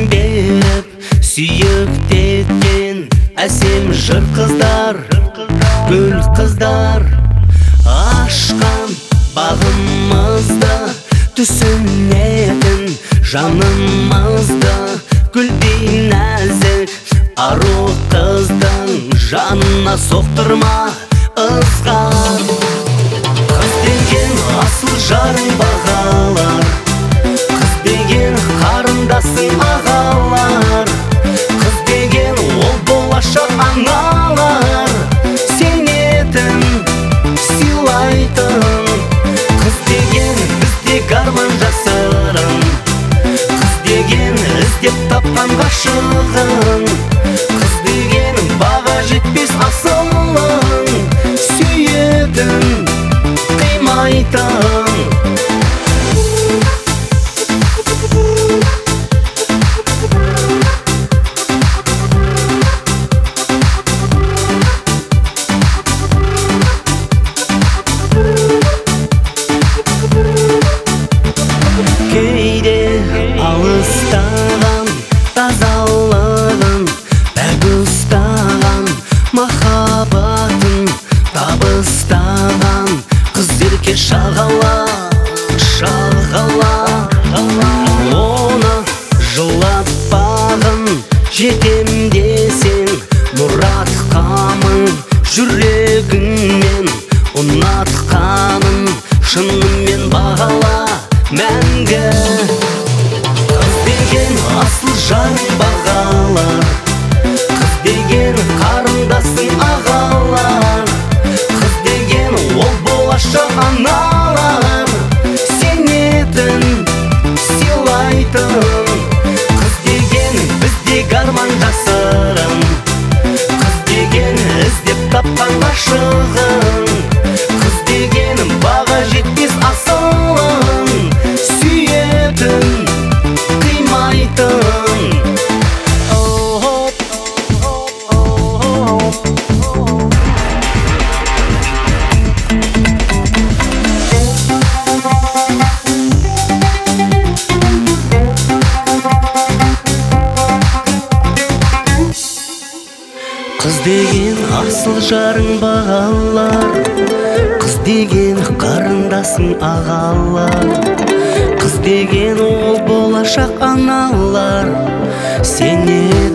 беріп сүйіктеткен әсем жыр қыздар, гүл қыздар. Ашқан бағымызды түсінетін жанымызды, гүлдей нәзік ару қыздың жанына соқтырма ызғар. Қыз деген асыл жарың бағалар, қыз деген қарындасың ағалар, қыз деген ол болашақ аналар, сенетін сыйлайтын. Қыз деген бізде арман жасырын, қыз деген іздеп тапқан ғашығын, қыз деген баға жетпес асылың, сүйетін қимайтын. Кейде алыстаған тазалығын, бәк ұстаған махаббатын табыстаған қыз ерке шағала, шағала. Оны жылатпағын жетем десең, мұратқамын жүрегіңмен, ұнатқанын шынымен бағала мәңгі. Қыз деген асыл жарың бағалар, қыз деген қарындасың ағалар, қыз деген ол болашақ аналар, сенетін сыйлайтын. Қыз деген бізде арман жасырын, қыз деген іздеп тапқан ғашығын, қыз деген баға жетпес асылың, сүйетін қимайтын. Қыз деген асыл жарың бағалар, қыз деген қарындасың ағалар, қыз деген ол болашақ аналар, сенен